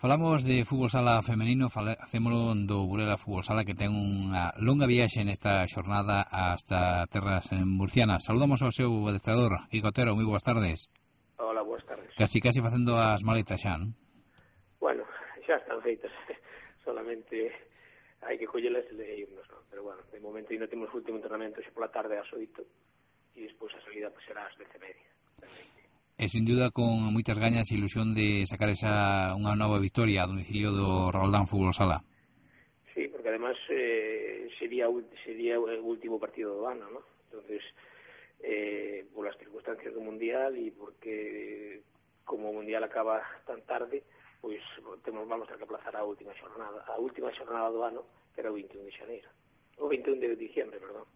Falamos de fútbol sala femenino, facémolo do Burela Fútbol Sala, que ten unha longa viaxe nesta xornada hasta terras murcianas. Saludamos ao seu adestrador, Quico Otero, moi boas tardes. Hola, boas tardes. Casi facendo as maletas xa, non? Bueno, xa están feitas, solamente hai que collelas e irnos, non? Pero bueno, de momento ainda temos o último entrenamento xa pola tarde ás 8 e despois a salida pues, será ás 10:30. E sin duda con moitas gañas e ilusión de sacar unha nova victoria a domicilio do Roldán Fútbol Sala. Sí, porque además sería o último partido do ano, ¿no? Entonces, por las circunstancias do Mundial e porque como o Mundial acaba tan tarde, pois vamos a ter que aplazar a última xornada do ano, que era o 21 de xaneiro. O 21 de diciembre, perdón.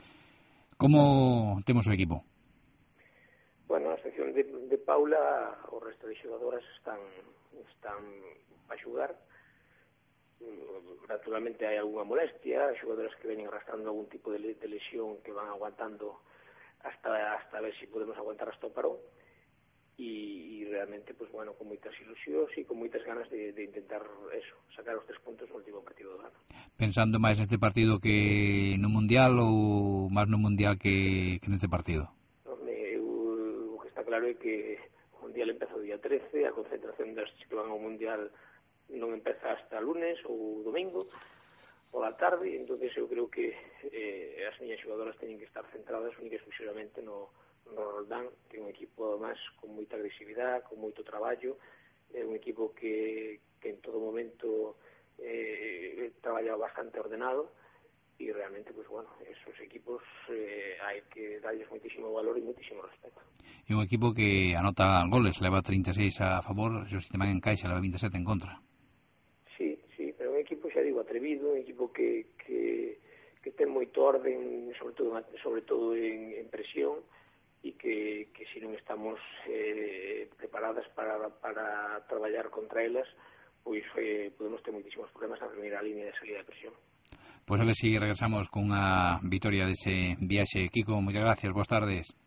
Como temos o equipo? Bueno, a sección de Paula, o resto de xogadoras están a xogar. Naturalmente hai algunha molestia, xogadoras que veñen arrastrando algún tipo de lesión que van aguantando hasta ver se podemos aguantar hasta o parón. E realmente, pues bueno, con moitas ilusións e con moitas ganas de intentar eso, sacar os 3 puntos no último partido do ano. Pensando máis neste partido que no Mundial ou máis no Mundial que neste partido? O que está claro é que o Mundial empeza o día 13, a concentración das que van ao Mundial non empeza hasta lunes ou domingo pola tarde, entonces eu creo que as miñas xogadoras teñen que estar centradas única e exclusivamente no Roldán, que é un equipo además con moita agresividade, con moito traballo, é un equipo que en todo momento traballa bastante ordenado e realmente, pues bueno, esos equipos hai que darles moitísimo valor e moitísimo respeto. É un equipo que anota goles, leva 36 a favor, se o sistema en caixa leva 27 en contra. Sí, pero un equipo, xa digo, atrevido, un equipo que ten moito orden, sobre todo en presión, e que se non estamos preparadas para traballar contra elas, pois podemos ter moitísimos problemas na primeira línea de salida de presión. Pois a ver se regresamos con unha vitoria dese viaxe. Quico, moitas gracias, boas tardes.